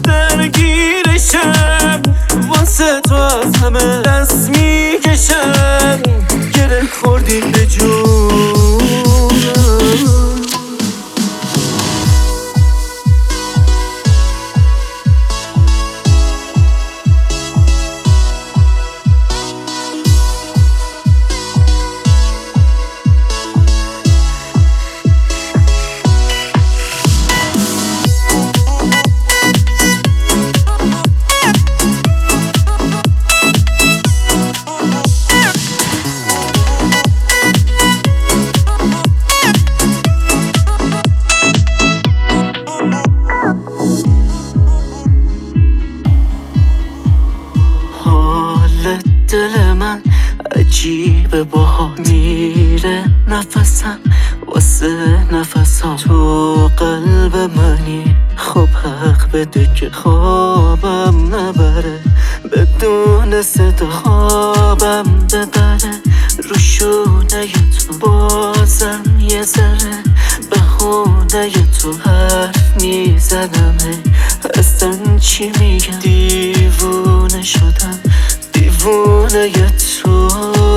درگیرشم، واسه تو از همه دست میکشم، گره خوردی به جونم. دل من عجیبه باها میره نفسم واسه نفسم، تو قلب منی خب حق بده که خوابم نبره، بدون صدا خوابم ببره، رو شونه تو بازم یه ذره بهونه تو حرف میزنم، اصلا چی میگم دیوونه شدم، دیوونه تو.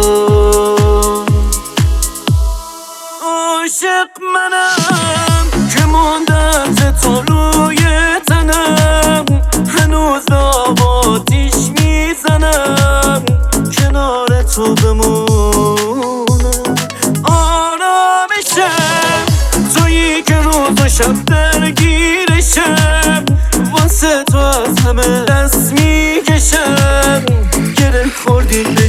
عاشق منم که مانده تو روی تنم، هنوز آتیش میزنم کنار تو بمونم. آرامشم تویی که روز و شب درگیرشم، واسه تو از همه دست میکشم، گره خوردی